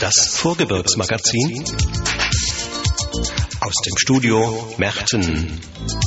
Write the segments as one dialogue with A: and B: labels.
A: Das Vorgebirgsmagazin aus dem Studio Merten.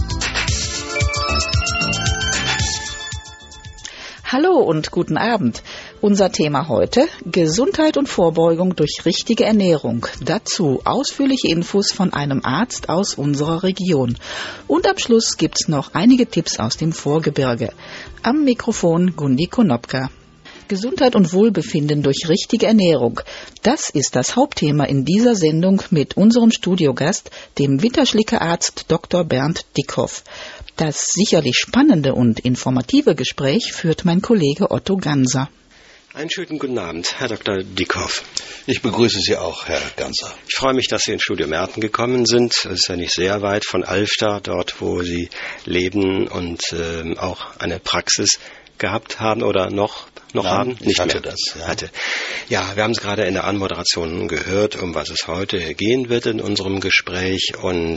B: Hallo und guten Abend. Unser Thema heute: Gesundheit und Vorbeugung durch richtige Ernährung. Dazu ausführliche Infos von einem Arzt aus unserer Region. Und am Schluss gibt's noch einige Tipps aus dem Vorgebirge. Am Mikrofon Gundi Konopka. Gesundheit und Wohlbefinden durch richtige Ernährung. Das ist das Hauptthema in dieser Sendung mit unserem Studiogast, dem Winterschlicke-Arzt Dr. Bernd Dickhoff. Das sicherlich spannende und informative Gespräch führt mein Kollege Otto Ganser.
C: Einen schönen guten Abend, Herr Dr. Dickhoff.
D: Ich begrüße Sie auch, Herr Ganser.
C: Ich freue mich, dass Sie ins Studio Merten gekommen sind. Es ist ja nicht sehr weit von Alfter, dort wo Sie leben und auch eine Praxis gehabt haben oder noch
D: Nein,
C: haben?
D: Ich hatte das. Ja.
C: Ja, wir haben es gerade in der Anmoderation gehört, um was es heute gehen wird in unserem Gespräch. Und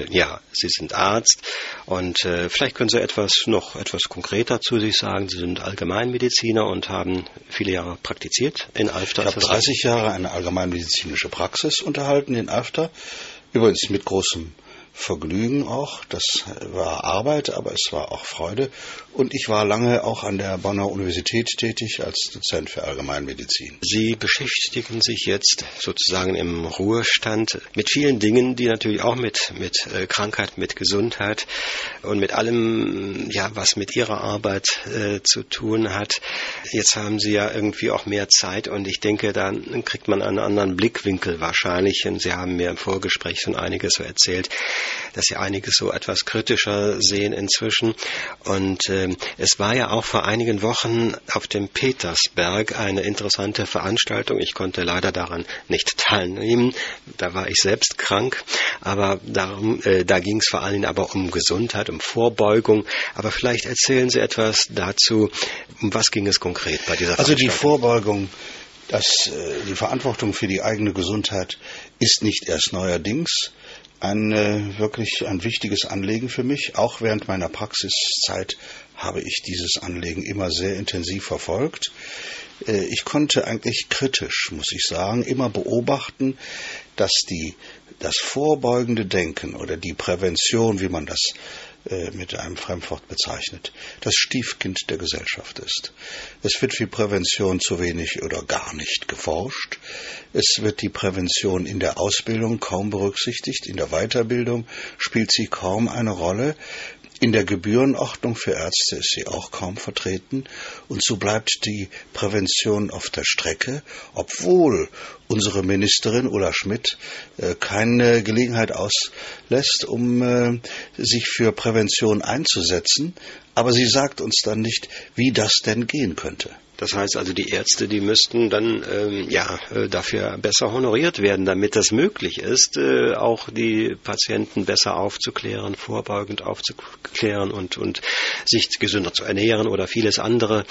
C: Sie sind Arzt und vielleicht können Sie noch etwas konkreter zu sich sagen. Sie sind Allgemeinmediziner und haben viele Jahre praktiziert in Alfter.
D: Ich habe 30 Jahre eine allgemeinmedizinische Praxis unterhalten in Alfter, übrigens mit großem Vergnügen auch. Das war Arbeit, aber es war auch Freude. Und ich war lange auch an der Bonner Universität tätig als Dozent für Allgemeinmedizin.
C: Sie beschäftigen sich jetzt sozusagen im Ruhestand mit vielen Dingen, die natürlich auch mit Krankheit, mit Gesundheit und mit allem, was mit Ihrer Arbeit zu tun hat. Jetzt haben Sie ja irgendwie auch mehr Zeit und ich denke, dann kriegt man einen anderen Blickwinkel wahrscheinlich. Und Sie haben mir im Vorgespräch schon einiges so erzählt, dass Sie einiges so etwas kritischer sehen inzwischen. Und es war ja auch vor einigen Wochen auf dem Petersberg eine interessante Veranstaltung. Ich konnte leider daran nicht teilnehmen. Da war ich selbst krank. Aber da ging es vor allem aber um Gesundheit, um Vorbeugung. Aber vielleicht erzählen Sie etwas dazu. Um was ging es konkret bei dieser Veranstaltung?
D: Also die Vorbeugung, die Verantwortung für die eigene Gesundheit ist nicht erst neuerdings wirklich ein wichtiges Anliegen für mich. Auch während meiner Praxiszeit habe ich dieses Anliegen immer sehr intensiv verfolgt. Ich konnte eigentlich kritisch, muss ich sagen, immer beobachten, dass das vorbeugende Denken oder die Prävention, wie man das mit einem Fremdwort bezeichnet, das Stiefkind der Gesellschaft ist. Es wird für Prävention zu wenig oder gar nicht geforscht. Es wird die Prävention in der Ausbildung kaum berücksichtigt, in der Weiterbildung spielt sie kaum eine Rolle. In der Gebührenordnung für Ärzte ist sie auch kaum vertreten und so bleibt die Prävention auf der Strecke, obwohl unsere Ministerin Ulla Schmidt keine Gelegenheit auslässt, um sich für Prävention einzusetzen, aber sie sagt uns dann nicht, wie das denn gehen könnte.
C: Das heißt also, die Ärzte, die müssten dann dafür besser honoriert werden, damit das möglich ist, auch die Patienten besser aufzuklären, vorbeugend aufzuklären und sich gesünder zu ernähren oder vieles andere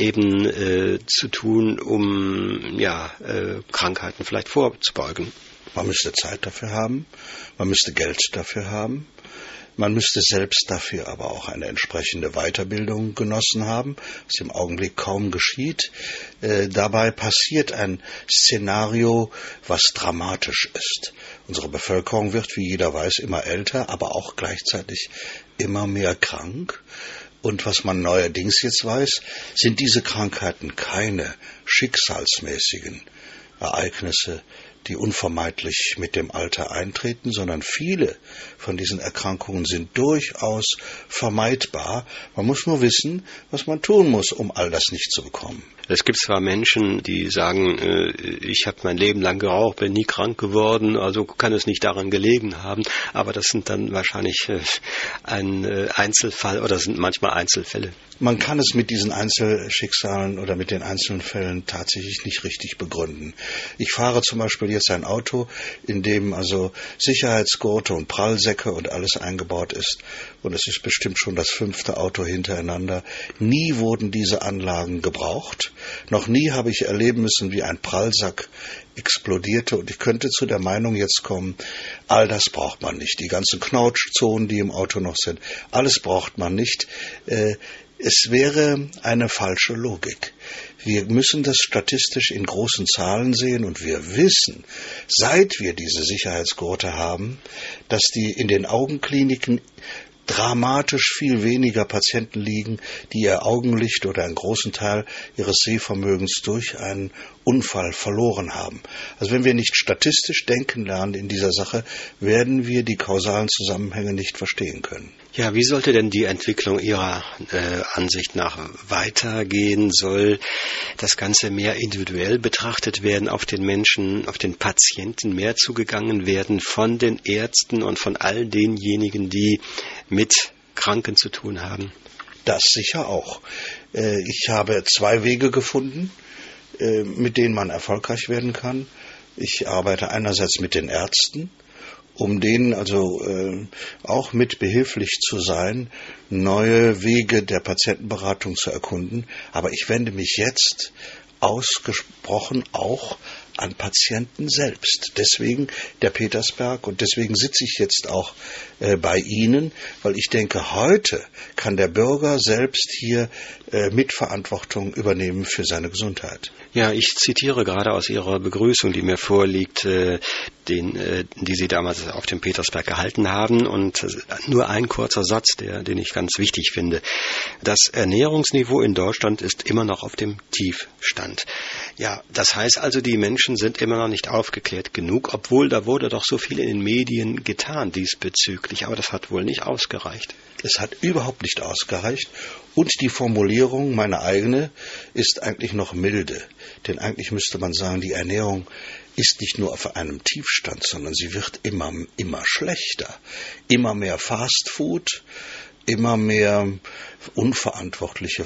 C: eben zu tun, um Krankheiten vielleicht vorzubeugen.
D: Man müsste Zeit dafür haben, man müsste Geld dafür haben. Man müsste selbst dafür aber auch eine entsprechende Weiterbildung genossen haben, was im Augenblick kaum geschieht. Dabei passiert ein Szenario, was dramatisch ist. Unsere Bevölkerung wird, wie jeder weiß, immer älter, aber auch gleichzeitig immer mehr krank. Und was man neuerdings jetzt weiß, sind diese Krankheiten keine schicksalsmäßigen Ereignisse, die unvermeidlich mit dem Alter eintreten, sondern viele von diesen Erkrankungen sind durchaus vermeidbar. Man muss nur wissen, was man tun muss, um all das nicht zu bekommen.
C: Es gibt zwar Menschen, die sagen, ich habe mein Leben lang geraucht, bin nie krank geworden, also kann es nicht daran gelegen haben, aber das sind dann wahrscheinlich ein Einzelfall oder sind manchmal Einzelfälle.
D: Man kann es mit diesen Einzelschicksalen oder mit den einzelnen Fällen tatsächlich nicht richtig begründen. Ich fahre zum Beispiel jetzt ein Auto, in dem also Sicherheitsgurte und Prallsäcke und alles eingebaut ist. Und es ist bestimmt schon das 5. Auto hintereinander. Nie wurden diese Anlagen gebraucht. Noch nie habe ich erleben müssen, wie ein Prallsack explodierte. Und ich könnte zu der Meinung jetzt kommen, all das braucht man nicht. Die ganzen Knautschzonen, die im Auto noch sind, alles braucht man nicht. Es wäre eine falsche Logik. Wir müssen das statistisch in großen Zahlen sehen und wir wissen, seit wir diese Sicherheitsgurte haben, dass die in den Augenkliniken dramatisch viel weniger Patienten liegen, die ihr Augenlicht oder einen großen Teil ihres Sehvermögens durch einen Unfall verloren haben. Also wenn wir nicht statistisch denken lernen in dieser Sache, werden wir die kausalen Zusammenhänge nicht verstehen können.
C: Ja, wie sollte denn die Entwicklung Ihrer Ansicht nach weitergehen? Soll das Ganze mehr individuell betrachtet werden, auf den Menschen, auf den Patienten mehr zugegangen werden von den Ärzten und von all denjenigen, die mit Kranken zu tun haben?
D: Das sicher auch. Ich habe 2 Wege gefunden, mit denen man erfolgreich werden kann. Ich arbeite einerseits mit den Ärzten, um denen also auch mit behilflich zu sein, neue Wege der Patientenberatung zu erkunden. Aber ich wende mich jetzt ausgesprochen auch an Patienten selbst. Deswegen der Petersberg und deswegen sitze ich jetzt auch bei Ihnen, weil ich denke, heute kann der Bürger selbst hier Mitverantwortung übernehmen für seine Gesundheit.
C: Ja, ich zitiere gerade aus Ihrer Begrüßung, die mir vorliegt, die Sie damals auf dem Petersberg gehalten haben. Und nur ein kurzer Satz, den ich ganz wichtig finde. Das Ernährungsniveau in Deutschland ist immer noch auf dem Tiefstand. Ja, das heißt also, die Menschen sind immer noch nicht aufgeklärt genug, obwohl da wurde doch so viel in den Medien getan diesbezüglich. Aber das hat wohl nicht ausgereicht.
D: Es hat überhaupt nicht ausgereicht. Und die Formulierung, meine eigene, ist eigentlich noch milde. Denn eigentlich müsste man sagen, die Ernährung ist nicht nur auf einem Tiefstand, sondern sie wird immer schlechter. Immer mehr Fastfood, immer mehr unverantwortlicher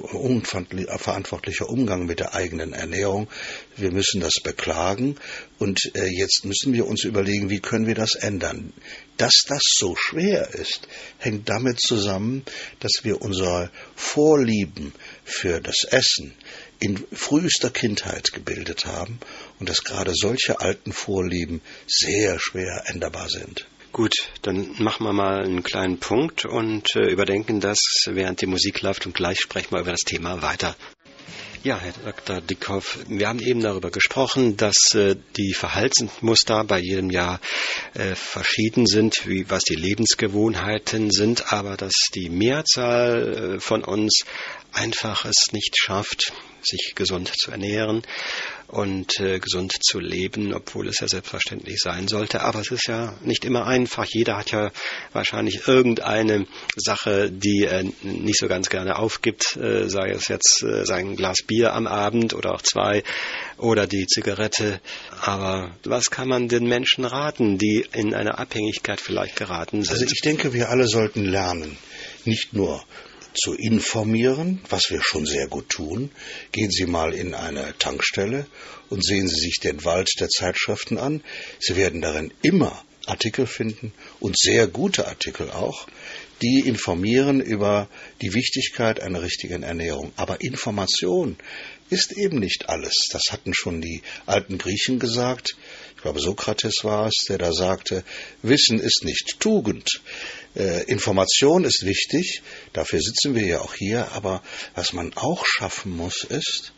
D: Umgang mit der eigenen Ernährung. Wir müssen das beklagen und jetzt müssen wir uns überlegen, wie können wir das ändern. Dass das so schwer ist, hängt damit zusammen, dass wir unsere Vorlieben für das Essen in frühester Kindheit gebildet haben und dass gerade solche alten Vorlieben sehr schwer änderbar sind.
C: Gut, dann machen wir mal einen kleinen Punkt und überdenken das, während die Musik läuft, und gleich sprechen wir über das Thema weiter. Ja, Herr Dr. Dickhoff, wir haben eben darüber gesprochen, dass die Verhaltensmuster bei jedem Jahr verschieden sind, was die Lebensgewohnheiten sind, aber dass die Mehrzahl von uns einfach es nicht schafft, sich gesund zu ernähren und gesund zu leben, obwohl es ja selbstverständlich sein sollte. Aber es ist ja nicht immer einfach. Jeder hat ja wahrscheinlich irgendeine Sache, die er nicht so ganz gerne aufgibt, sei es jetzt sein Glas Bier am Abend oder auch 2 oder die Zigarette. Aber was kann man den Menschen raten, die in eine Abhängigkeit vielleicht geraten sind?
D: Also ich denke, wir alle sollten lernen, nicht nur zu informieren, was wir schon sehr gut tun. Gehen Sie mal in eine Tankstelle und sehen Sie sich den Wald der Zeitschriften an. Sie werden darin immer Artikel finden und sehr gute Artikel auch, die informieren über die Wichtigkeit einer richtigen Ernährung. Aber Information ist eben nicht alles. Das hatten schon die alten Griechen gesagt. Ich glaube, Sokrates war es, der da sagte, Wissen ist nicht Tugend. Information ist wichtig, dafür sitzen wir ja auch hier, aber was man auch schaffen muss, ist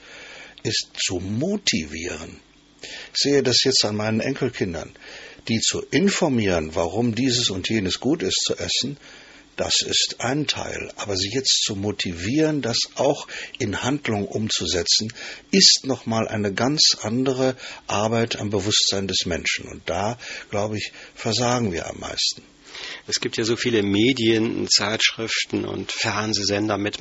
D: zu motivieren. Ich sehe das jetzt an meinen Enkelkindern, die zu informieren, warum dieses und jenes gut ist zu essen, das ist ein Teil, aber sie jetzt zu motivieren, das auch in Handlung umzusetzen, ist nochmal eine ganz andere Arbeit am Bewusstsein des Menschen. Und da, glaube ich, versagen wir am meisten.
C: Es gibt ja so viele Medien, Zeitschriften und Fernsehsender mit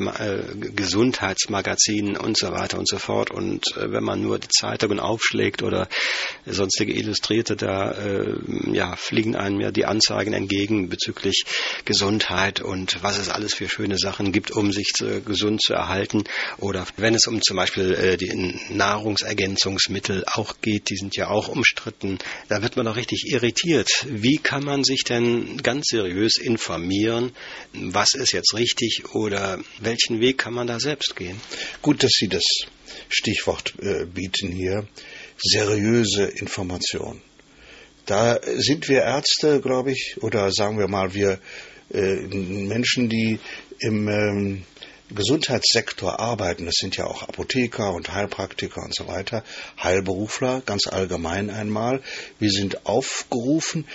C: Gesundheitsmagazinen und so weiter und so fort. Und wenn man nur die Zeitungen aufschlägt oder sonstige Illustrierte, da fliegen einem ja die Anzeigen entgegen bezüglich Gesundheit und was es alles für schöne Sachen gibt, um sich gesund zu erhalten. Oder wenn es um zum Beispiel die Nahrungsergänzungsmittel auch geht, die sind ja auch umstritten, da wird man doch richtig irritiert. Wie kann man sich denn ganz seriös informieren, was ist jetzt richtig oder welchen Weg kann man da selbst gehen?
D: Gut, dass Sie das Stichwort bieten hier, seriöse Information. Da sind wir Ärzte, glaube ich, oder sagen wir mal, wir Menschen, die im Gesundheitssektor arbeiten, das sind ja auch Apotheker und Heilpraktiker und so weiter, Heilberufler, ganz allgemein einmal. Wir sind aufgerufen,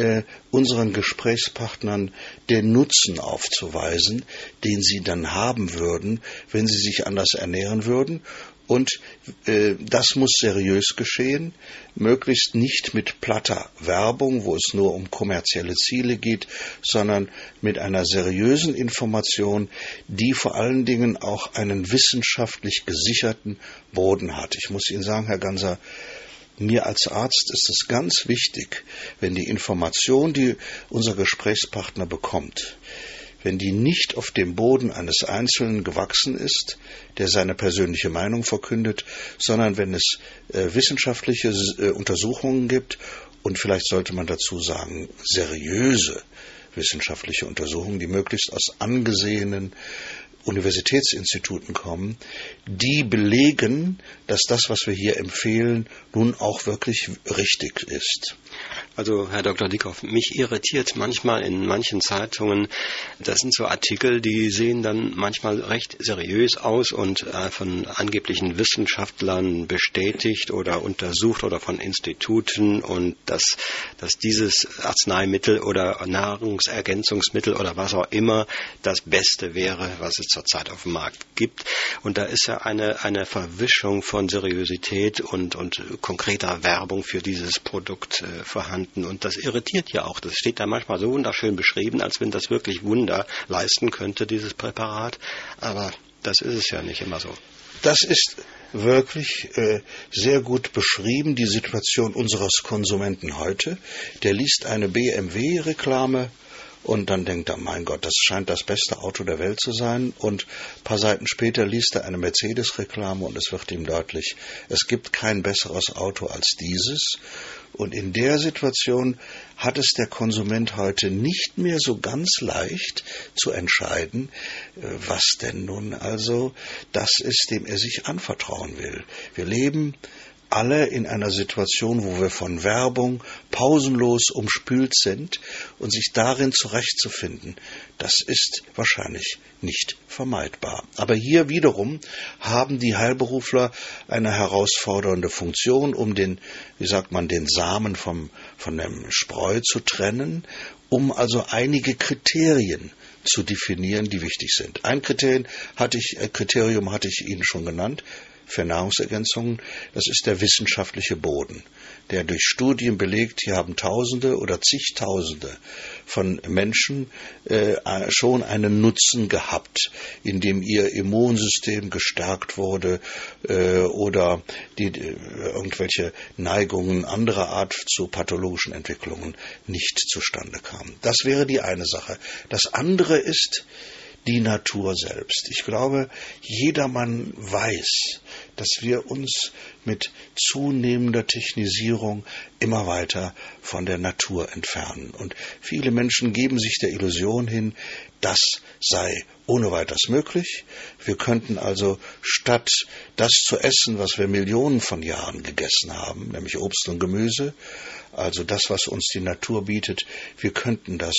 D: unseren Gesprächspartnern den Nutzen aufzuweisen, den sie dann haben würden, wenn sie sich anders ernähren würden. Und das muss seriös geschehen, möglichst nicht mit platter Werbung, wo es nur um kommerzielle Ziele geht, sondern mit einer seriösen Information, die vor allen Dingen auch einen wissenschaftlich gesicherten Boden hat. Ich muss Ihnen sagen, Herr Ganser, mir als Arzt ist es ganz wichtig, wenn die Information, die unser Gesprächspartner bekommt, wenn die nicht auf dem Boden eines Einzelnen gewachsen ist, der seine persönliche Meinung verkündet, sondern wenn es wissenschaftliche Untersuchungen gibt und vielleicht sollte man dazu sagen, seriöse wissenschaftliche Untersuchungen, die möglichst aus angesehenen Universitätsinstituten kommen, die belegen, dass das, was wir hier empfehlen, nun auch wirklich richtig ist.
C: Also, Herr Dr. Dickhoff, mich irritiert manchmal in manchen Zeitungen, das sind so Artikel, die sehen dann manchmal recht seriös aus und von angeblichen Wissenschaftlern bestätigt oder untersucht oder von Instituten und dass dieses Arzneimittel oder Nahrungsergänzungsmittel oder was auch immer das Beste wäre, was es zurzeit auf dem Markt gibt. Und da ist ja eine Verwischung von Seriosität und konkreter Werbung für dieses Produkt vorhanden. Und das irritiert ja auch. Das steht da manchmal so wunderschön beschrieben, als wenn das wirklich Wunder leisten könnte, dieses Präparat. Aber das ist es ja nicht immer so.
D: Das ist wirklich sehr gut beschrieben, die Situation unseres Konsumenten heute. Der liest eine BMW-Reklame und dann denkt er, mein Gott, das scheint das beste Auto der Welt zu sein. Und ein paar Seiten später liest er eine Mercedes-Reklame und es wird ihm deutlich, es gibt kein besseres Auto als dieses. Und in der Situation hat es der Konsument heute nicht mehr so ganz leicht zu entscheiden, was denn nun also das ist, dem er sich anvertrauen will. Wir leben alle in einer Situation, wo wir von Werbung pausenlos umspült sind und sich darin zurechtzufinden, das ist wahrscheinlich nicht vermeidbar. Aber hier wiederum haben die Heilberufler eine herausfordernde Funktion, um den Samen von dem Spreu zu trennen, um also einige Kriterien zu definieren, die wichtig sind. Ein Kriterium hatte ich Ihnen schon genannt, für Nahrungsergänzungen, das ist der wissenschaftliche Boden, der durch Studien belegt, hier haben Tausende oder zigtausende von Menschen schon einen Nutzen gehabt, indem ihr Immunsystem gestärkt wurde oder irgendwelche Neigungen anderer Art zu pathologischen Entwicklungen nicht zustande kamen. Das wäre die eine Sache. Das andere ist die Natur selbst. Ich glaube, jedermann weiß, dass wir uns mit zunehmender Technisierung immer weiter von der Natur entfernen. Und viele Menschen geben sich der Illusion hin, das sei ohne weiteres möglich. Wir könnten also statt das zu essen, was wir Millionen von Jahren gegessen haben, nämlich Obst und Gemüse, also das, was uns die Natur bietet, wir könnten das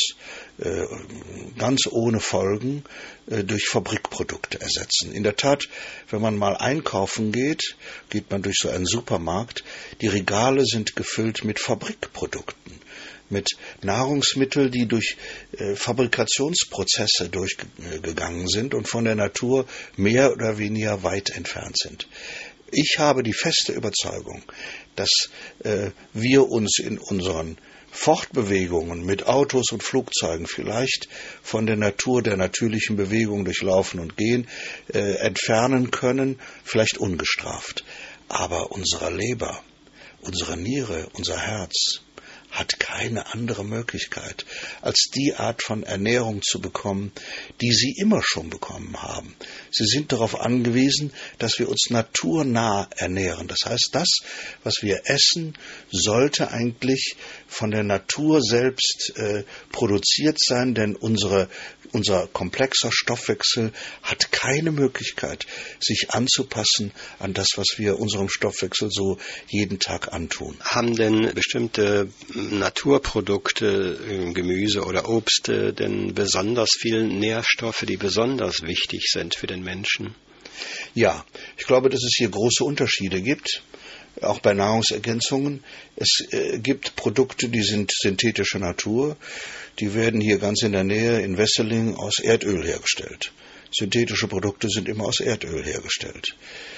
D: ganz ohne Folgen durch Fabrikprodukte ersetzen. In der Tat, wenn man mal einkaufen geht man durch so einen Supermarkt, die Regale sind gefüllt mit Fabrikprodukten, mit Nahrungsmitteln, die durch Fabrikationsprozesse durchgegangen sind und von der Natur mehr oder weniger weit entfernt sind. Ich habe die feste Überzeugung, dass wir uns in unseren Fortbewegungen mit Autos und Flugzeugen vielleicht von der Natur, der natürlichen Bewegung durch Laufen und Gehen entfernen können, vielleicht ungestraft. Aber unsere Leber, unsere Niere, unser Herz hat keine andere Möglichkeit, als die Art von Ernährung zu bekommen, die sie immer schon bekommen haben. Sie sind darauf angewiesen, dass wir uns naturnah ernähren. Das heißt, das, was wir essen, sollte eigentlich von der Natur selbst produziert sein, denn unser komplexer Stoffwechsel hat keine Möglichkeit, sich anzupassen an das, was wir unserem Stoffwechsel so jeden Tag antun.
C: Haben denn bestimmte Naturprodukte, Gemüse oder Obst, denn besonders viele Nährstoffe, die besonders wichtig sind für den Menschen?
D: Ja, ich glaube, dass es hier große Unterschiede gibt, auch bei Nahrungsergänzungen. Es gibt Produkte, die sind synthetischer Natur, die werden hier ganz in der Nähe in Wesseling aus Erdöl hergestellt. Synthetische Produkte sind immer aus Erdöl hergestellt.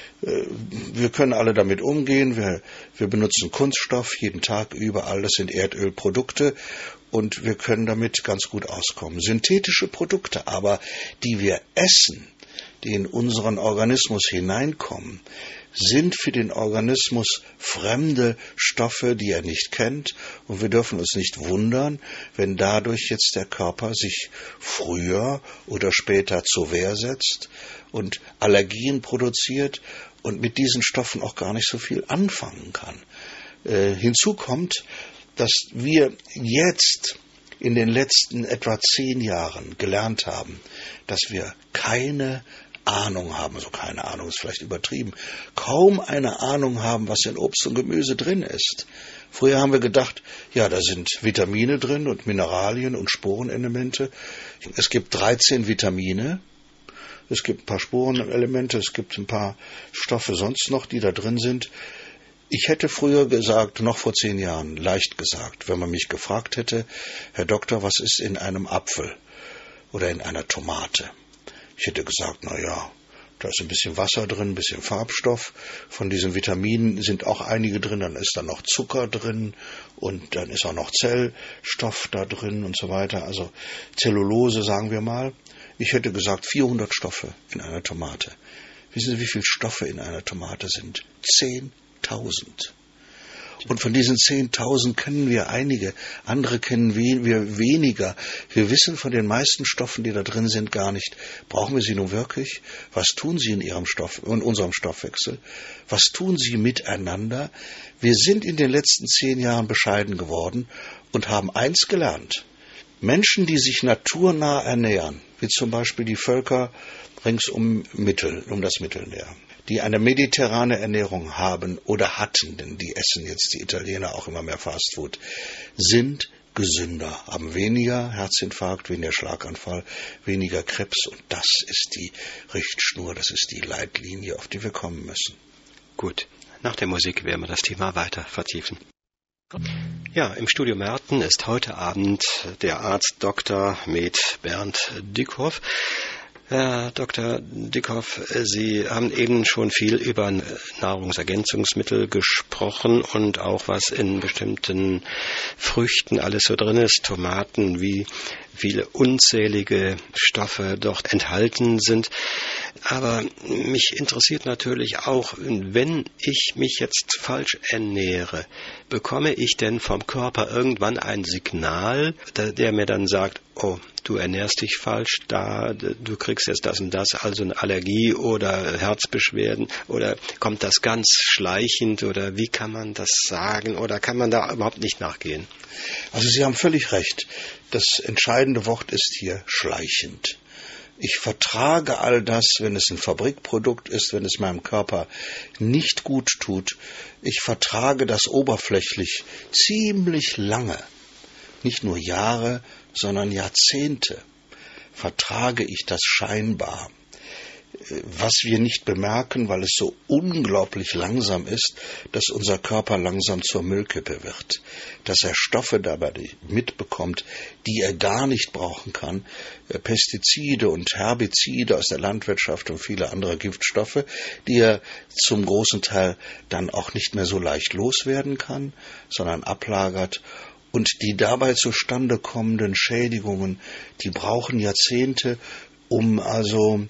D: Wir können alle damit umgehen, wir benutzen Kunststoff jeden Tag überall, das sind Erdölprodukte und wir können damit ganz gut auskommen. Synthetische Produkte aber, die wir essen, die in unseren Organismus hineinkommen, sind für den Organismus fremde Stoffe, die er nicht kennt. Und wir dürfen uns nicht wundern, wenn dadurch jetzt der Körper sich früher oder später zur Wehr setzt und Allergien produziert und mit diesen Stoffen auch gar nicht so viel anfangen kann. Hinzu kommt, dass wir jetzt in den letzten etwa 10 Jahren gelernt haben, dass wir keine Ahnung haben, also keine Ahnung ist vielleicht übertrieben, kaum eine Ahnung haben, was in Obst und Gemüse drin ist. Früher haben wir gedacht, ja, da sind Vitamine drin und Mineralien und Spurenelemente. Es gibt 13 Vitamine, es gibt ein paar Spurenelemente, es gibt ein paar Stoffe sonst noch, die da drin sind. Ich hätte früher gesagt, noch vor 10 Jahren, leicht gesagt, wenn man mich gefragt hätte, Herr Doktor, was ist in einem Apfel oder in einer Tomate? Ich hätte gesagt, na ja, da ist ein bisschen Wasser drin, ein bisschen Farbstoff. Von diesen Vitaminen sind auch einige drin, dann ist da noch Zucker drin und dann ist auch noch Zellstoff da drin und so weiter. Also Zellulose, sagen wir mal. Ich hätte gesagt, 400 Stoffe in einer Tomate. Wissen Sie, wie viele Stoffe in einer Tomate sind? 10.000. Und von diesen 10.000 kennen wir einige, andere kennen wir weniger. Wir wissen von den meisten Stoffen, die da drin sind, gar nicht. Brauchen wir sie nun wirklich? Was tun sie in unserem Stoffwechsel? Was tun sie miteinander? Wir sind in den letzten 10 Jahren bescheiden geworden und haben eins gelernt. Menschen, die sich naturnah ernähren, wie zum Beispiel die Völker rings um das Mittelmeer, die eine mediterrane Ernährung haben oder hatten, denn die essen jetzt die Italiener auch immer mehr Fastfood, sind gesünder, haben weniger Herzinfarkt, weniger Schlaganfall, weniger Krebs und das ist die Richtschnur, das ist die Leitlinie, auf die wir kommen müssen.
C: Gut, nach der Musik werden wir das Thema weiter vertiefen. Ja, im Studio Merten ist heute Abend der Arzt Dr. med. Bernd Dickhoff. Herr Dr. Dickhoff, Sie haben eben schon viel über Nahrungsergänzungsmittel gesprochen und auch was in bestimmten Früchten alles so drin ist, Tomaten, wie viele unzählige Stoffe dort enthalten sind. Aber mich interessiert natürlich auch, wenn ich mich jetzt falsch ernähre, bekomme ich denn vom Körper irgendwann ein Signal, der mir dann sagt, oh, du ernährst dich falsch, du kriegst jetzt das und das, also eine Allergie oder Herzbeschwerden, oder kommt das ganz schleichend oder wie kann man das sagen oder kann man da überhaupt nicht nachgehen?
D: Also Sie haben völlig recht. Das entscheidende Wort ist hier schleichend. Ich vertrage all das, wenn es ein Fabrikprodukt ist, wenn es meinem Körper nicht gut tut. Ich vertrage das oberflächlich ziemlich lange. Nicht nur Jahre, sondern Jahrzehnte vertrage ich das scheinbar. Was wir nicht bemerken, weil es so unglaublich langsam ist, dass unser Körper langsam zur Müllkippe wird. Dass er Stoffe dabei mitbekommt, die er gar nicht brauchen kann. Pestizide und Herbizide aus der Landwirtschaft und viele andere Giftstoffe, die er zum großen Teil dann auch nicht mehr so leicht loswerden kann, sondern ablagert. Und die dabei zustande kommenden Schädigungen, die brauchen Jahrzehnte, um also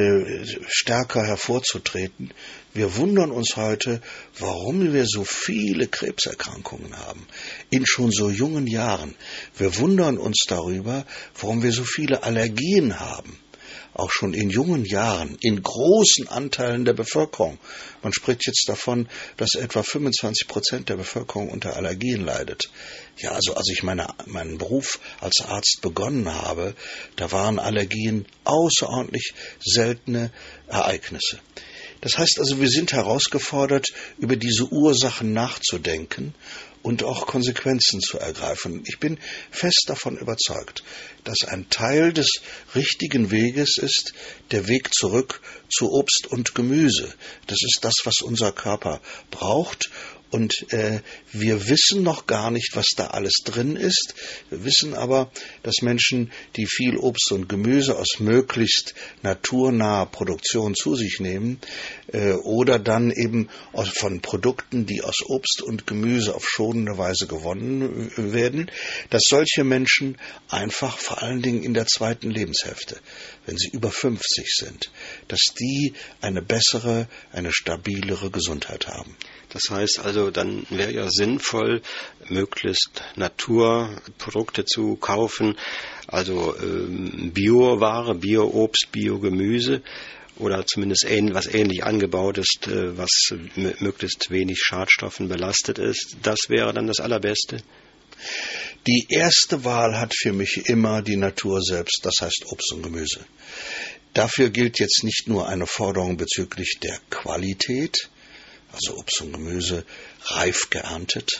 D: stärker hervorzutreten. Wir wundern uns heute, warum wir so viele Krebserkrankungen haben, in schon so jungen Jahren. Wir wundern uns darüber, warum wir so viele Allergien haben, auch schon in jungen Jahren, in großen Anteilen der Bevölkerung. Man spricht jetzt davon, dass etwa 25% der Bevölkerung unter Allergien leidet. Ja, also als ich meinen Beruf als Arzt begonnen habe, da waren Allergien außerordentlich seltene Ereignisse. Das heißt also, wir sind herausgefordert, über diese Ursachen nachzudenken und auch Konsequenzen zu ergreifen. Ich bin fest davon überzeugt, dass ein Teil des richtigen Weges ist der Weg zurück zu Obst und Gemüse. Das ist das, was unser Körper braucht. Und wir wissen noch gar nicht, was da alles drin ist. Wir wissen aber, dass Menschen, die viel Obst und Gemüse aus möglichst naturnaher Produktion zu sich nehmen oder dann eben von Produkten, die aus Obst und Gemüse auf schonende Weise gewonnen werden, dass solche Menschen einfach vor allen Dingen in der zweiten Lebenshälfte, wenn sie über 50 sind, dass die eine bessere, eine stabilere Gesundheit haben.
C: Das heißt also, dann wäre ja sinnvoll, möglichst Naturprodukte zu kaufen, also Bioware, Bio-Obst, Biogemüse oder zumindest was ähnlich angebaut ist, was möglichst wenig Schadstoffen belastet ist. Das wäre dann das Allerbeste.
D: Die erste Wahl hat für mich immer die Natur selbst, das heißt Obst und Gemüse. Dafür gilt jetzt nicht nur eine Forderung bezüglich der Qualität, also Obst und Gemüse reif geerntet,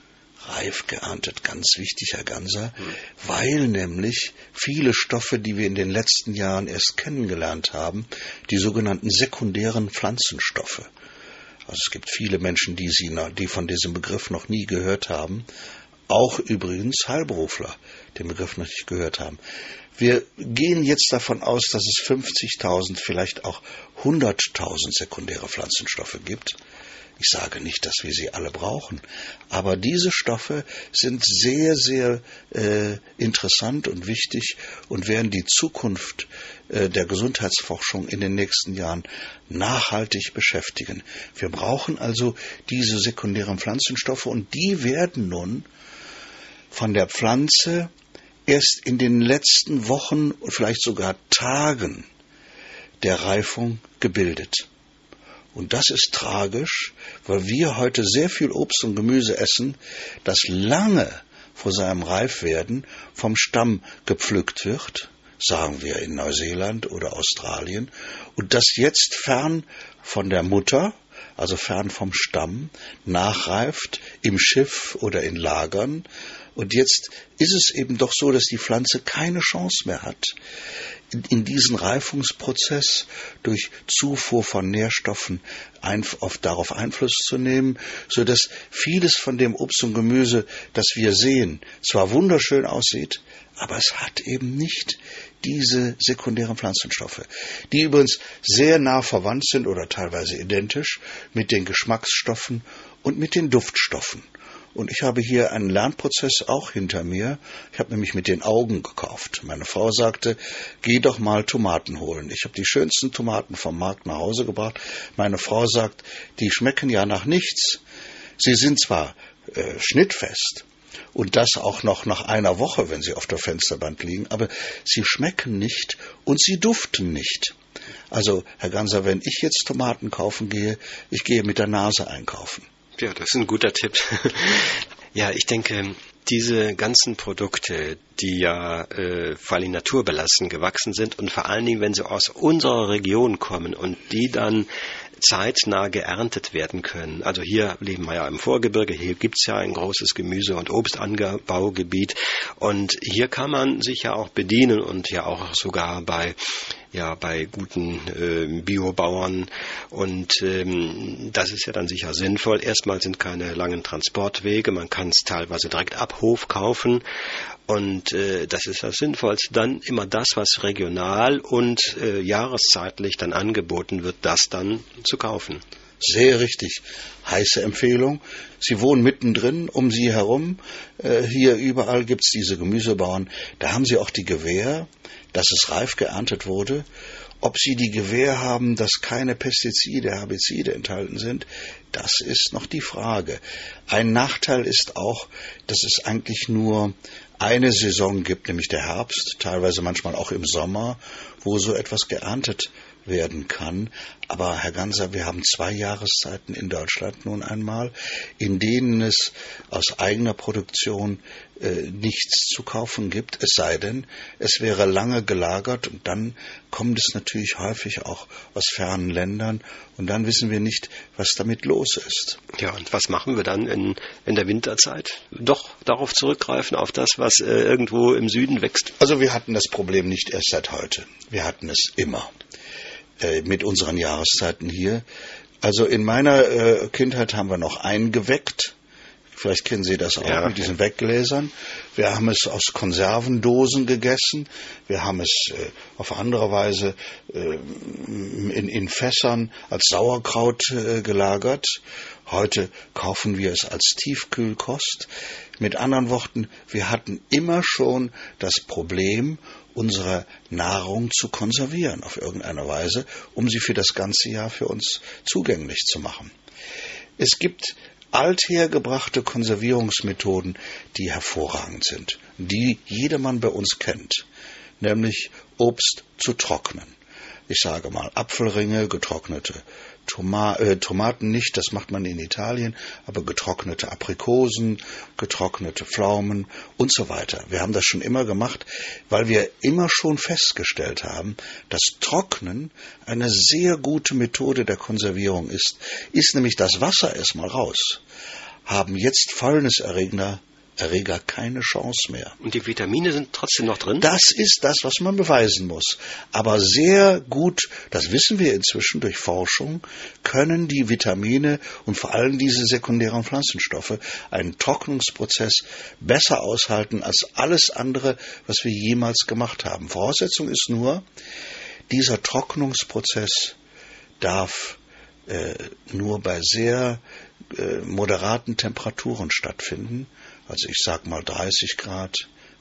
D: ganz wichtig, Herr Ganser, weil nämlich viele Stoffe, die wir in den letzten Jahren erst kennengelernt haben, die sogenannten sekundären Pflanzenstoffe. Also es gibt viele Menschen, die von diesem Begriff noch nie gehört haben, auch übrigens Heilberufler den Begriff noch nicht gehört haben. Wir gehen jetzt davon aus, dass es 50.000, vielleicht auch 100.000 sekundäre Pflanzenstoffe gibt. Ich sage nicht, dass wir sie alle brauchen, aber diese Stoffe sind sehr, sehr interessant und wichtig und werden die Zukunft der Gesundheitsforschung in den nächsten Jahren nachhaltig beschäftigen. Wir brauchen also diese sekundären Pflanzenstoffe und die werden nun von der Pflanze erst in den letzten Wochen und vielleicht sogar Tagen der Reifung gebildet. Und das ist tragisch, weil wir heute sehr viel Obst und Gemüse essen, das lange vor seinem Reifwerden vom Stamm gepflückt wird, sagen wir in Neuseeland oder Australien, und das jetzt fern von der Mutter, also fern vom Stamm, nachreift im Schiff oder in Lagern. Und jetzt ist es eben doch so, dass die Pflanze keine Chance mehr hat, in diesen Reifungsprozess durch Zufuhr von Nährstoffen darauf Einfluss zu nehmen, sodass vieles von dem Obst und Gemüse, das wir sehen, zwar wunderschön aussieht, aber es hat eben nicht diese sekundären Pflanzenstoffe, die übrigens sehr nah verwandt sind oder teilweise identisch mit den Geschmacksstoffen und mit den Duftstoffen. Und ich habe hier einen Lernprozess auch hinter mir. Ich habe nämlich mit den Augen gekauft. Meine Frau sagte, geh doch mal Tomaten holen. Ich habe die schönsten Tomaten vom Markt nach Hause gebracht. Meine Frau sagt, die schmecken ja nach nichts. Sie sind zwar schnittfest und das auch noch nach einer Woche, wenn sie auf der Fensterbank liegen, aber sie schmecken nicht und sie duften nicht. Also, Herr Ganser, wenn ich jetzt Tomaten kaufen gehe, ich gehe mit der Nase einkaufen.
C: Ja, das ist ein guter Tipp. Ja, ich denke, diese ganzen Produkte, die ja vor allem naturbelassen gewachsen sind und vor allen Dingen, wenn sie aus unserer Region kommen und die dann zeitnah geerntet werden können. Also hier leben wir ja im Vorgebirge, hier gibt's ja ein großes Gemüse- und Obstanbaugebiet und hier kann man sich ja auch bedienen und ja auch sogar bei guten Biobauern und das ist ja dann sicher sinnvoll. Erstmal sind keine langen Transportwege, man kann es teilweise direkt ab Hof kaufen und das ist das Sinnvollste. Dann immer das, was regional und jahreszeitlich dann angeboten wird, das dann zu kaufen.
D: Sehr richtig. Heiße Empfehlung. Sie wohnen mittendrin, um Sie herum. Hier überall gibt's diese Gemüsebauern. Da haben Sie auch die Gewähr, dass es reif geerntet wurde. Ob Sie die Gewähr haben, dass keine Pestizide, Herbizide enthalten sind, das ist noch die Frage. Ein Nachteil ist auch, dass es eigentlich nur eine Saison gibt, nämlich der Herbst, teilweise manchmal auch im Sommer, wo so etwas geerntet werden kann. Aber Herr Ganser, wir haben 2 Jahreszeiten in Deutschland nun einmal, in denen es aus eigener Produktion nichts zu kaufen gibt, es sei denn, es wäre lange gelagert, und dann kommt es natürlich häufig auch aus fernen Ländern, und dann wissen wir nicht, was damit los ist.
C: Ja, und was machen wir dann in der Winterzeit? Doch darauf zurückgreifen, auf das, was irgendwo im Süden wächst?
D: Also wir hatten das Problem nicht erst seit heute. Wir hatten es immer mit unseren Jahreszeiten hier. Also in meiner Kindheit haben wir noch eingeweckt. Vielleicht kennen Sie das auch, mit diesen Weggläsern. Wir haben es aus Konservendosen gegessen. Wir haben es auf andere Weise in Fässern als Sauerkraut gelagert. Heute kaufen wir es als Tiefkühlkost. Mit anderen Worten, wir hatten immer schon das Problem, unsere Nahrung zu konservieren auf irgendeine Weise, um sie für das ganze Jahr für uns zugänglich zu machen. Es gibt althergebrachte Konservierungsmethoden, die hervorragend sind, die jedermann bei uns kennt, nämlich Obst zu trocknen. Ich sage mal Apfelringe, getrocknete Tomaten nicht, das macht man in Italien, aber getrocknete Aprikosen, getrocknete Pflaumen und so weiter. Wir haben das schon immer gemacht, weil wir immer schon festgestellt haben, dass Trocknen eine sehr gute Methode der Konservierung ist nämlich das Wasser erstmal raus, haben jetzt Fäulniserreger keine Chance mehr.
C: Und die Vitamine sind trotzdem noch drin?
D: Das ist das, was man beweisen muss. Aber sehr gut, das wissen wir inzwischen durch Forschung, können die Vitamine und vor allem diese sekundären Pflanzenstoffe einen Trocknungsprozess besser aushalten als alles andere, was wir jemals gemacht haben. Voraussetzung ist nur, dieser Trocknungsprozess darf nur bei sehr moderaten Temperaturen stattfinden. Also ich sag mal 30 Grad,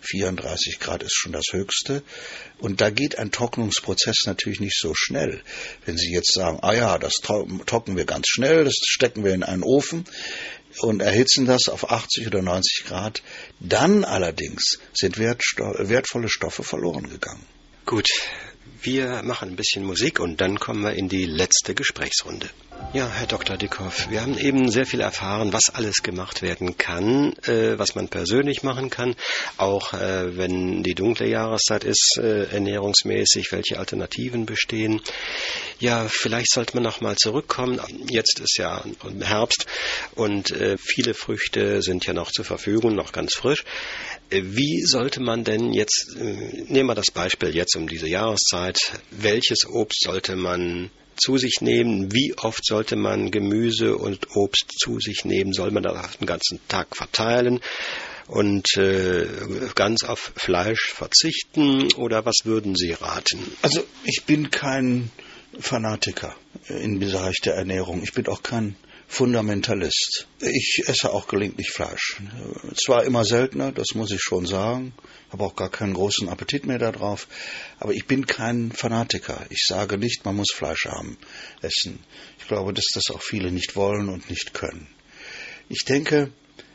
D: 34 Grad ist schon das Höchste. Und da geht ein Trocknungsprozess natürlich nicht so schnell. Wenn Sie jetzt sagen, das trocknen wir ganz schnell, das stecken wir in einen Ofen und erhitzen das auf 80 oder 90 Grad, dann allerdings sind wertvolle Stoffe verloren gegangen.
C: Gut, wir machen ein bisschen Musik und dann kommen wir in die letzte Gesprächsrunde. Ja, Herr Dr. Dickhoff, wir haben eben sehr viel erfahren, was alles gemacht werden kann, was man persönlich machen kann, auch wenn die dunkle Jahreszeit ist, ernährungsmäßig, welche Alternativen bestehen. Ja, vielleicht sollte man noch mal zurückkommen. Jetzt ist ja Herbst und viele Früchte sind ja noch zur Verfügung, noch ganz frisch. Wie sollte man denn jetzt, nehmen wir das Beispiel jetzt um diese Jahreszeit, welches Obst sollte man zu sich nehmen? Wie oft sollte man Gemüse und Obst zu sich nehmen? Soll man das auf den ganzen Tag verteilen und ganz auf Fleisch verzichten? Oder was würden Sie raten?
D: Also ich bin kein Fanatiker im Bereich der Ernährung. Ich bin auch kein Fundamentalist. Ich esse auch gelegentlich Fleisch. Zwar immer seltener, das muss ich schon sagen, habe auch gar keinen großen Appetit mehr darauf, aber ich bin kein Fanatiker. Ich sage nicht, man muss Fleisch essen. Ich glaube, dass das auch viele nicht wollen und nicht können. Ich denke,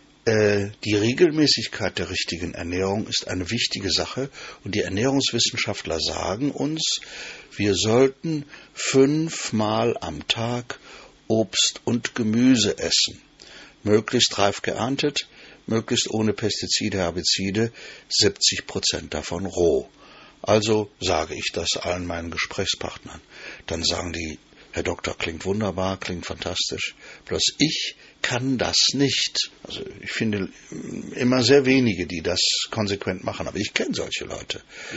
D: die Regelmäßigkeit der richtigen Ernährung ist eine wichtige Sache und die Ernährungswissenschaftler sagen uns, wir sollten 5-mal am Tag Obst und Gemüse essen. Möglichst reif geerntet, möglichst ohne Pestizide, Herbizide, 70% davon roh. Also sage ich das allen meinen Gesprächspartnern. Dann sagen die, Herr Doktor, klingt wunderbar, klingt fantastisch, bloß ich kann das nicht. Also ich finde immer sehr wenige, die das konsequent machen, aber ich kenne solche Leute.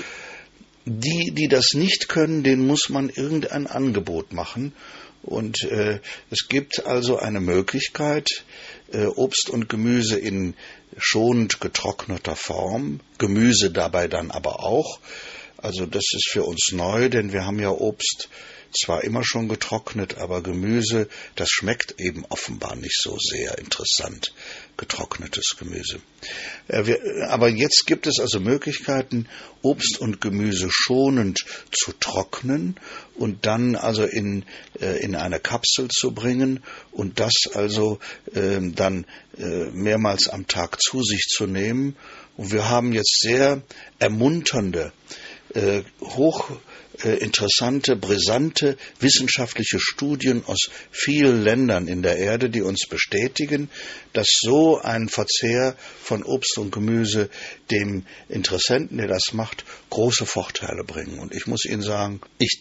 D: Die das nicht können, denen muss man irgendein Angebot machen. Und es gibt also eine Möglichkeit, Obst und Gemüse in schonend getrockneter Form, Gemüse dabei dann aber auch. Also das ist für uns neu, denn wir haben ja Obst zwar immer schon getrocknet, aber Gemüse, das schmeckt eben offenbar nicht so sehr interessant, getrocknetes Gemüse. Aber jetzt gibt es also Möglichkeiten, Obst und Gemüse schonend zu trocknen und dann also in eine Kapsel zu bringen und das also dann mehrmals am Tag zu sich zu nehmen. Und wir haben jetzt sehr ermunternde, interessante, brisante wissenschaftliche Studien aus vielen Ländern in der Erde, die uns bestätigen, dass so ein Verzehr von Obst und Gemüse dem Interessenten, der das macht, große Vorteile bringen. Und ich muss Ihnen sagen,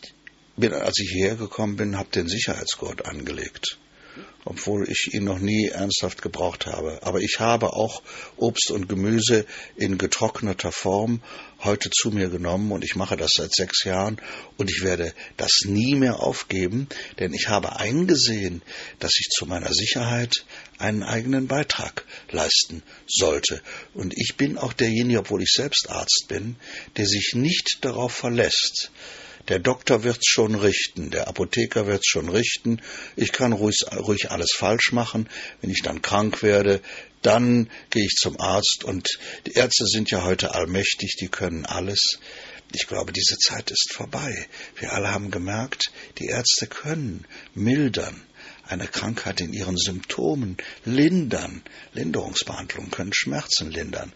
D: als ich hierher gekommen bin, habe den Sicherheitsgurt angelegt, obwohl ich ihn noch nie ernsthaft gebraucht habe. Aber ich habe auch Obst und Gemüse in getrockneter Form heute zu mir genommen und ich mache das seit 6 Jahren und ich werde das nie mehr aufgeben, denn ich habe eingesehen, dass ich zu meiner Sicherheit einen eigenen Beitrag leisten sollte. Und ich bin auch derjenige, obwohl ich selbst Arzt bin, der sich nicht darauf verlässt. Der Doktor wird's schon richten, der Apotheker wird's schon richten. Ich kann ruhig alles falsch machen. Wenn ich dann krank werde, dann gehe ich zum Arzt. Und die Ärzte sind ja heute allmächtig, die können alles. Ich glaube, diese Zeit ist vorbei. Wir alle haben gemerkt, die Ärzte können mildern, eine Krankheit in ihren Symptomen lindern. Linderungsbehandlungen können Schmerzen lindern.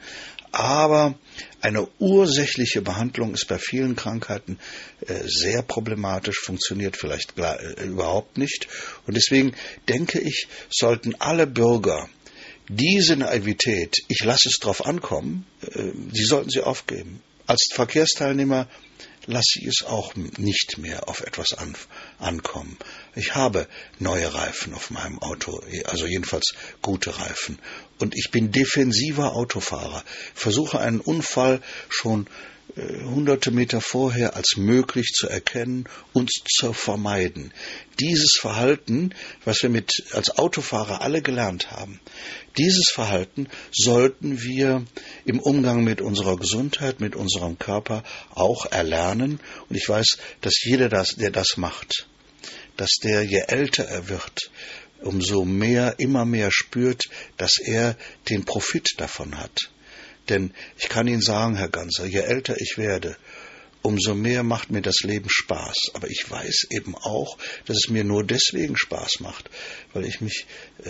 D: Aber eine ursächliche Behandlung ist bei vielen Krankheiten sehr problematisch, funktioniert vielleicht überhaupt nicht. Und deswegen denke ich, sollten alle Bürger diese Naivität, ich lasse es drauf ankommen, die sollten sie aufgeben. Als Verkehrsteilnehmer lasse ich es auch nicht mehr auf etwas ankommen. Ich habe neue Reifen auf meinem Auto, also jedenfalls gute Reifen. Und ich bin defensiver Autofahrer, versuche einen Unfall schon hunderte Meter vorher als möglich zu erkennen und zu vermeiden. Dieses Verhalten, was wir als Autofahrer alle gelernt haben, dieses Verhalten sollten wir im Umgang mit unserer Gesundheit, mit unserem Körper auch erlernen. Und ich weiß, dass jeder, der das macht, dass der, je älter er wird, umso immer mehr spürt, dass er den Profit davon hat. Denn ich kann Ihnen sagen, Herr Ganser, je älter ich werde, umso mehr macht mir das Leben Spaß. Aber ich weiß eben auch, dass es mir nur deswegen Spaß macht, weil ich mich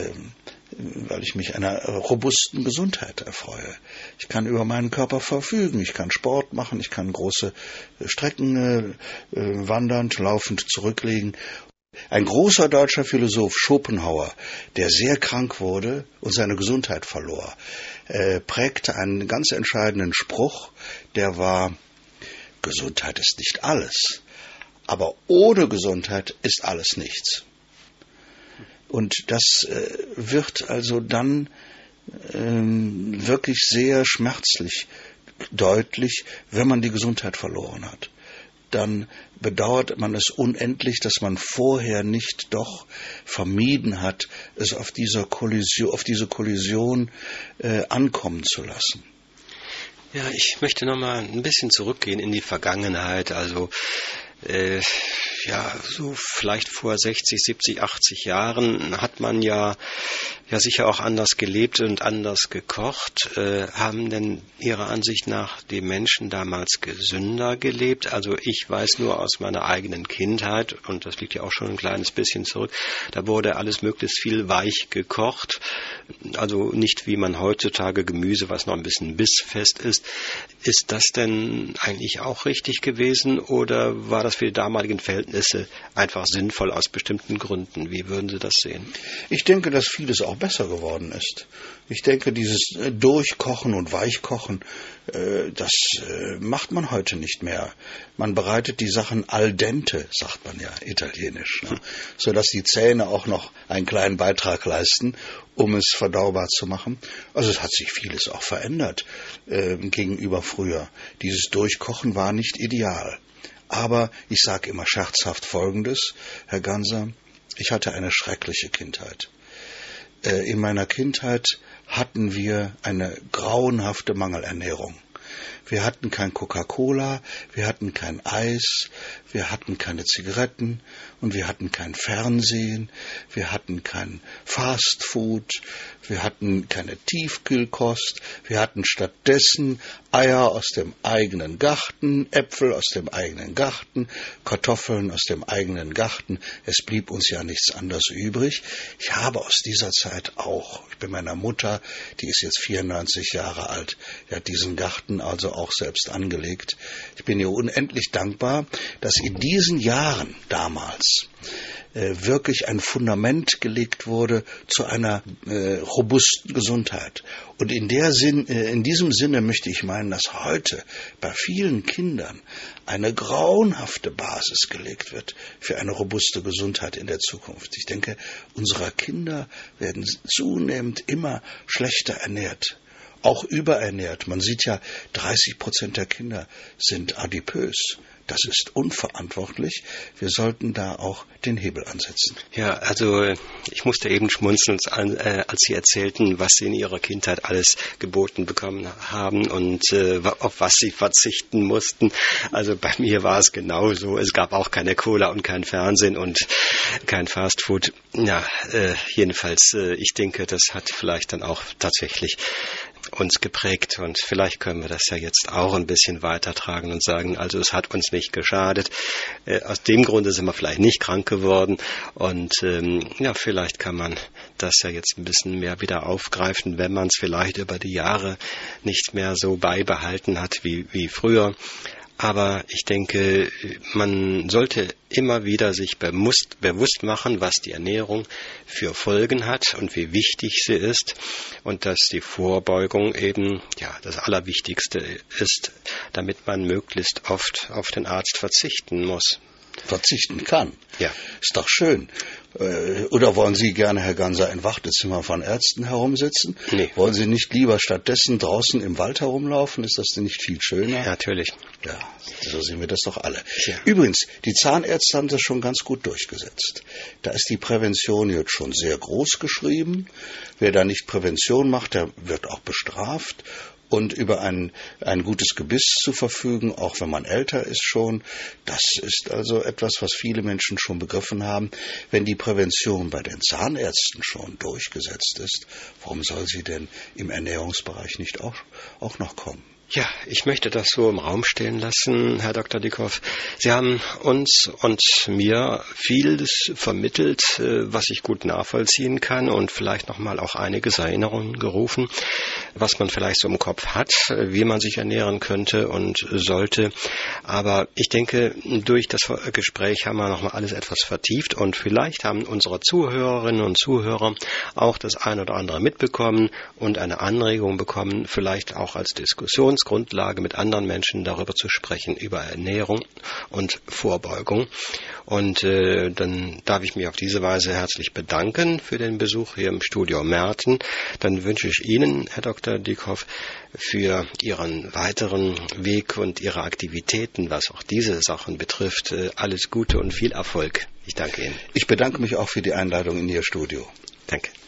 D: einer robusten Gesundheit erfreue. Ich kann über meinen Körper verfügen, ich kann Sport machen, ich kann große Strecken wandernd, laufend zurücklegen. Ein großer deutscher Philosoph, Schopenhauer, der sehr krank wurde und seine Gesundheit verlor, prägte einen ganz entscheidenden Spruch, der war: Gesundheit ist nicht alles, aber ohne Gesundheit ist alles nichts. Und das wird also dann wirklich sehr schmerzlich deutlich, wenn man die Gesundheit verloren hat. Dann bedauert man es unendlich, dass man vorher nicht doch vermieden hat, es auf diese Kollision ankommen zu lassen.
C: Ja, ich möchte noch mal ein bisschen zurückgehen in die Vergangenheit. Also so vielleicht vor 60, 70, 80 Jahren hat man ja sicher auch anders gelebt und anders gekocht. Haben denn Ihrer Ansicht nach die Menschen damals gesünder gelebt? Also ich weiß nur aus meiner eigenen Kindheit, und das liegt ja auch schon ein kleines bisschen zurück, da wurde alles möglichst viel weich gekocht. Also nicht wie man heutzutage Gemüse, was noch ein bisschen bissfest ist. Ist das denn eigentlich auch richtig gewesen oder war das für die damaligen Verhältnisse einfach sinnvoll aus bestimmten Gründen? Wie würden Sie das sehen?
D: Ich denke, dass vieles auch besser geworden ist. Ich denke, dieses Durchkochen und Weichkochen, das macht man heute nicht mehr. Man bereitet die Sachen al dente, sagt man ja italienisch, ne? Sodass die Zähne auch noch einen kleinen Beitrag leisten, um es verdaubar zu machen. Also es hat sich vieles auch verändert gegenüber früher. Dieses Durchkochen war nicht ideal. Aber ich sage immer scherzhaft Folgendes, Herr Ganser: Ich hatte eine schreckliche Kindheit. In meiner Kindheit hatten wir eine grauenhafte Mangelernährung. Wir hatten kein Coca-Cola, wir hatten kein Eis, wir hatten keine Zigaretten und wir hatten kein Fernsehen, wir hatten kein Fastfood, wir hatten keine Tiefkühlkost, wir hatten stattdessen Eier aus dem eigenen Garten, Äpfel aus dem eigenen Garten, Kartoffeln aus dem eigenen Garten. Es blieb uns ja nichts anderes übrig. Ich habe aus dieser Zeit auch, ich bin meiner Mutter, die ist jetzt 94 Jahre alt, die hat diesen Garten also auch selbst angelegt. Ich bin ihr unendlich dankbar, dass in diesen Jahren damals wirklich ein Fundament gelegt wurde zu einer robusten Gesundheit. Und in diesem Sinne möchte ich meinen, dass heute bei vielen Kindern eine grauenhafte Basis gelegt wird für eine robuste Gesundheit in der Zukunft. Ich denke, unsere Kinder werden zunehmend immer schlechter ernährt, auch überernährt. Man sieht ja, 30% der Kinder sind adipös. Das ist unverantwortlich. Wir sollten da auch den Hebel ansetzen.
C: Ja, also ich musste eben schmunzeln, als Sie erzählten, was Sie in Ihrer Kindheit alles geboten bekommen haben und auf was Sie verzichten mussten. Also bei mir war es genauso. Es gab auch keine Cola und kein Fernsehen und kein Fastfood. Ja, jedenfalls, ich denke, das hat vielleicht dann auch tatsächlich uns geprägt und vielleicht können wir das ja jetzt auch ein bisschen weitertragen und sagen, also es hat uns nicht geschadet. Aus dem Grunde sind wir vielleicht nicht krank geworden und vielleicht kann man das ja jetzt ein bisschen mehr wieder aufgreifen, wenn man es vielleicht über die Jahre nicht mehr so beibehalten hat wie früher. Aber ich denke, man sollte immer wieder sich bewusst machen, was die Ernährung für Folgen hat und wie wichtig sie ist und dass die Vorbeugung eben das Allerwichtigste ist, damit man möglichst oft auf den Arzt verzichten muss.
D: Verzichten kann.
C: Ja.
D: Ist doch schön. Oder wollen Sie gerne, Herr Ganser, in Wartezimmer von Ärzten herumsitzen?
C: Nee.
D: Wollen Sie nicht lieber stattdessen draußen im Wald herumlaufen? Ist das denn nicht viel schöner?
C: Ja, natürlich.
D: Ja, so sehen wir das doch alle.
C: Ja.
D: Übrigens, die Zahnärzte haben das schon ganz gut durchgesetzt. Da ist die Prävention jetzt schon sehr groß geschrieben. Wer da nicht Prävention macht, der wird auch bestraft. Und über ein gutes Gebiss zu verfügen, auch wenn man älter ist schon, das ist also etwas, was viele Menschen schon begriffen haben. Wenn die Prävention bei den Zahnärzten schon durchgesetzt ist, warum soll sie denn im Ernährungsbereich nicht auch noch kommen?
C: Ja, ich möchte das so im Raum stehen lassen, Herr Dr. Dickhoff. Sie haben uns und mir vieles vermittelt, was ich gut nachvollziehen kann und vielleicht nochmal auch einiges Erinnerungen gerufen, was man vielleicht so im Kopf hat, wie man sich ernähren könnte und sollte. Aber ich denke, durch das Gespräch haben wir nochmal alles etwas vertieft und vielleicht haben unsere Zuhörerinnen und Zuhörer auch das ein oder andere mitbekommen und eine Anregung bekommen, vielleicht auch als Diskussionsgrundlage mit anderen Menschen darüber zu sprechen, über Ernährung und Vorbeugung. Und dann darf ich mich auf diese Weise herzlich bedanken für den Besuch hier im Studio Merten. Dann wünsche ich Ihnen, Herr Dr. Dickhoff, für Ihren weiteren Weg und Ihre Aktivitäten, was auch diese Sachen betrifft, alles Gute und viel Erfolg. Ich danke Ihnen.
D: Ich bedanke mich auch für die Einladung in Ihr Studio.
C: Danke.